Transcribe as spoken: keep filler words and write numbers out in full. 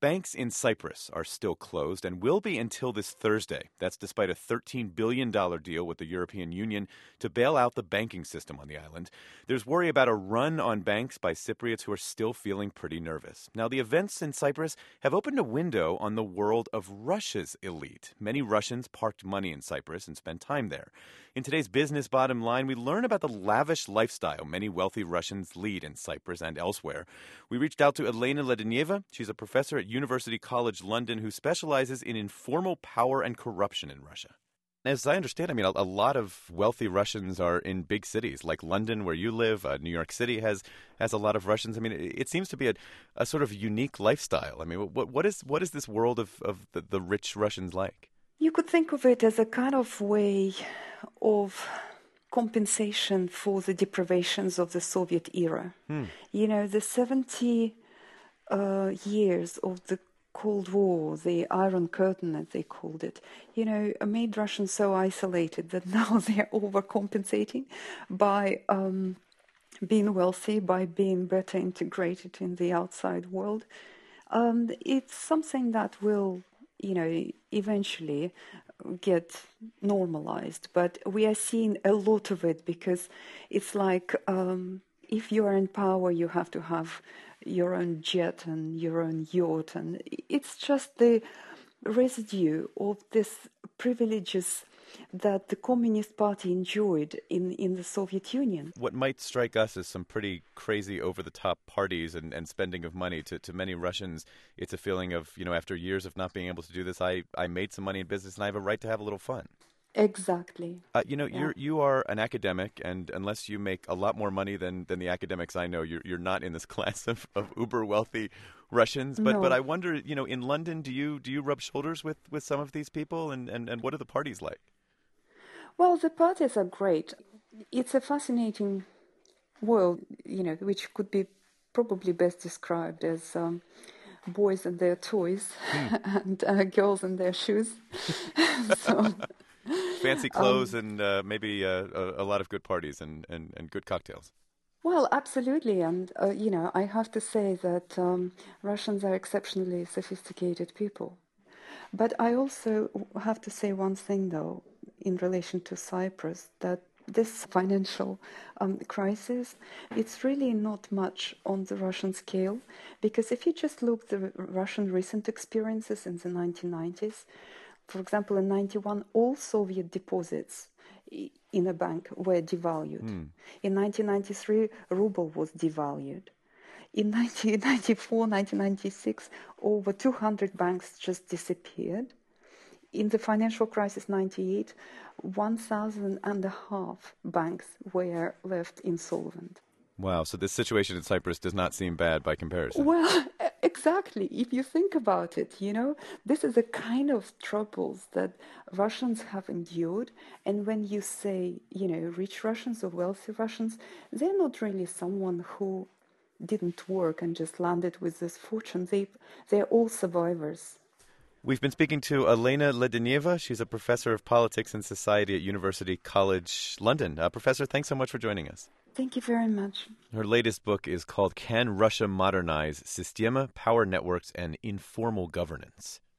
Banks in Cyprus are still closed and will be until this Thursday. That's despite a thirteen billion dollars deal with the European Union to bail out the banking system on the island. There's worry about a run on banks by Cypriots who are still feeling pretty nervous. Now, the events in Cyprus have opened a window on the world of Russia's elite. Many Russians parked money in Cyprus and spent time there. In today's Business Bottom Line, we learn about the lavish lifestyle many wealthy Russians lead in Cyprus and elsewhere. We reached out to Elena Ledenieva. She's a professor at University College London who specializes in informal power and corruption in Russia. As I understand, I mean, a, a lot of wealthy Russians are in big cities like London, where you live. Uh, New York City has has a lot of Russians. I mean, it, it seems to be a, a sort of unique lifestyle. I mean, what what is what is this world of, of the, the rich Russians like? You could think of it as a kind of way of compensation for the deprivations of the Soviet era. Hmm. You know, the seventy uh, years of the Cold War, the Iron Curtain, as they called it, you know, made Russians so isolated that now they're overcompensating by um, being wealthy, by being better integrated in the outside world. Um, it's something that will, you know, eventually get normalized. But we are seeing a lot of it because it's like um, if you are in power, you have to have your own jet and your own yacht, and it's just the residue of these privileges that the Communist Party enjoyed in, in the Soviet Union. What might strike us as some pretty crazy over-the-top parties and, and spending of money, to, to many Russians, it's a feeling of, you know, after years of not being able to do this, I, I made some money in business and I have a right to have a little fun. Exactly. Uh, you know, yeah. you're you are an academic, and unless you make a lot more money than, than the academics I know, you're you're not in this class of, of uber wealthy Russians. But no. but I wonder, you know, in London, do you do you rub shoulders with, with some of these people, and, and, and what are the parties like? Well, the parties are great. It's a fascinating world, you know, which could be probably best described as um, boys and their toys hmm. and uh, girls and their shoes. so. Fancy clothes um, and uh, maybe uh, a, a lot of good parties and, and, and good cocktails. Well, absolutely. And, uh, you know, I have to say that um, Russians are exceptionally sophisticated people. But I also have to say one thing, though, in relation to Cyprus, that this financial um, crisis, it's really not much on the Russian scale. Because if you just look at the Russian recent experiences in the nineteen nineties, for example, in ninety-one, all Soviet deposits in a bank were devalued. Mm. In nineteen ninety-three, ruble was devalued. In nineteen ninety-four, nineteen ninety-six, over two hundred banks just disappeared. In the financial crisis, ninety-eight, one thousand and a half banks were left insolvent. Wow, so this situation in Cyprus does not seem bad by comparison. Well, exactly. If you think about it, you know, this is the kind of troubles that Russians have endured. And when you say, you know, rich Russians or wealthy Russians, they're not really someone who didn't work and just landed with this fortune. They, they're all survivors. We've been speaking to Elena Ledenieva. She's a professor of politics and society at University College London. Uh, professor, thanks so much for joining us. Thank you very much. Her latest book is called Can Russia Modernize? Systema, Power Networks, and Informal Governance.